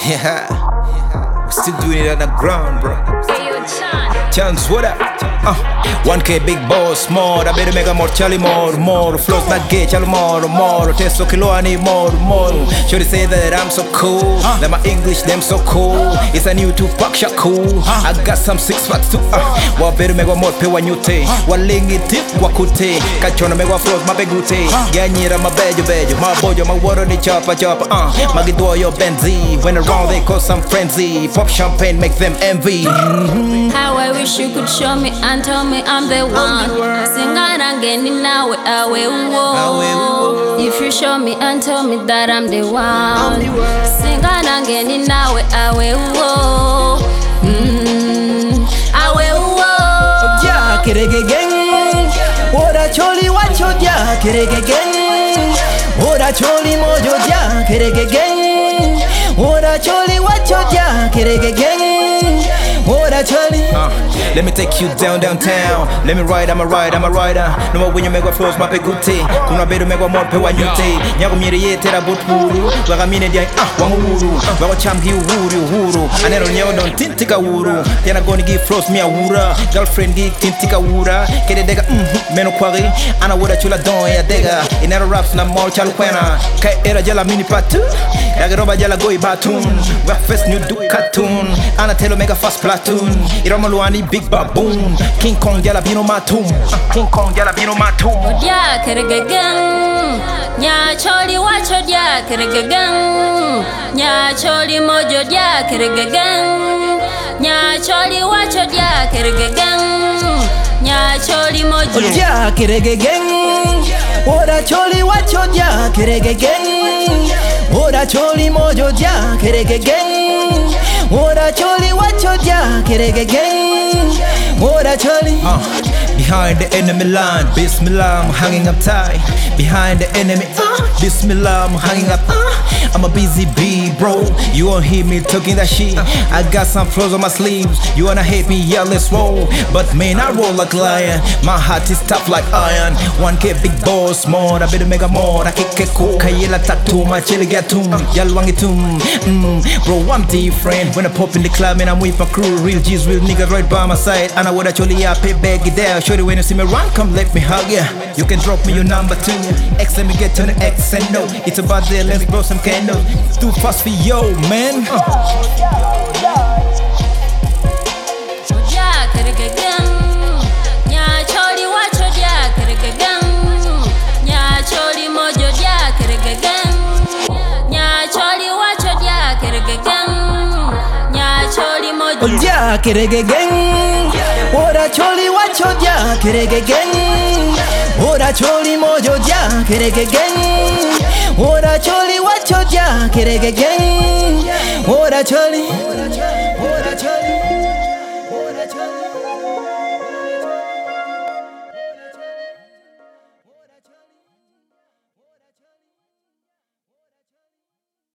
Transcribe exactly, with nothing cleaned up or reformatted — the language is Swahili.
Yeah, we're still doing it on the ground, bro. Chance, what up? Uh, one K big boss, more. I better make a more Charlie more, more. Flows not gay, Charlie more, more. Testo kilo, I need more, more. Should they say that I'm so cool? That my English, them so cool. It's a new Tupac Shakur. I got some six packs too. Uh, wa better make a more pay one you take. Wa lingi tip, wa kute. Kachona make wa flows, my begute. Ganyira, my bejo, bejo. My bojo, my water, the chopper, chopper. Uh, Magidwa, your Benzie. When around, they cause some frenzy. Pop champagne, make them envy. Mm-hmm. How I wish you could show me and tell me I'm the one. Singana geni nawe awe uwo. If you show me and tell me that I'm the one. Singana geni nawe awe uwo. Awe uwo. Ja kerege gang. Ora choli wacho ja kerege gang. Ora choli mojo ja kerege gang. Ora choli wacho ja kerege gang. Ora choli. Uh, let me take you down downtown. Let me ride, I'm a ride, I'm a rider. No more when you make a flows, my pegute. Kuna bedu make a more pe wanyute. Nyago mire ye tera buturu. Waga mine dia ah wanguru. Waga chamgi wuru wuru. Anero nyago don tintika wuru. Tiana gonna give flows me a wura. Girlfriend give tintika wura. Kede dega mm meno kwari. Ana wura chula don ya dega. Inero raps na more chalu kwena. Kai era jala mini patu. Yaga roba jala goi batun. Wak fest new do cartoon. Ana telo make a fast platoon. Iramaluani big baboon. King Kong jala bino matum. King Kong jala bino matum. Odia kerege gang. Nya choli wacho dia kerege gang. Nya choli mojo dia kerege gang. Nya choli wacho dia kerege gang. Nya choli mojo dia kerege gang. Ora choli wacho dia kerege gang. Ora choli mojo dia kerege gang. Ora choli wacho dia kerege gang. Ora choli. Uh, behind the enemy line, Bismillah, I'm hanging up tight. Behind the enemy, uh, Bismillah, I'm hanging up. Uh, I'm a busy bee, bro. You won't hear me talking that shit. I got some flaws on my sleeves. You wanna hate me? Yeah, let's roll. But man, I roll like lion. My heart is tough like iron. one K big boss, more. I better make a more. I kick it cool. Kayela tattoo, my chili get tum. Yalwangitum. Mm, bro, I'm different. When I pop in the club, and I'm with my crew. Real G's, real niggas right by my side. And I would actually I pay back it down. Show you when you see me run, come let me hug ya. You can drop me your number two. X, let me get to the X and no. It's about there, let's blow some candles. It's too fast for yo, man. Odia kerege gang. Nya choli wacho dia kerege gang. Nya choli mojo dia kerege gang. Nya choli wacho dia kerege gang. Nya choli mojo dia kerege gang. Ora choli wacho dia kerege gang. Ora choli mojo dia kerege gang. Ora choli wacho dia kerege gang. Ora choli.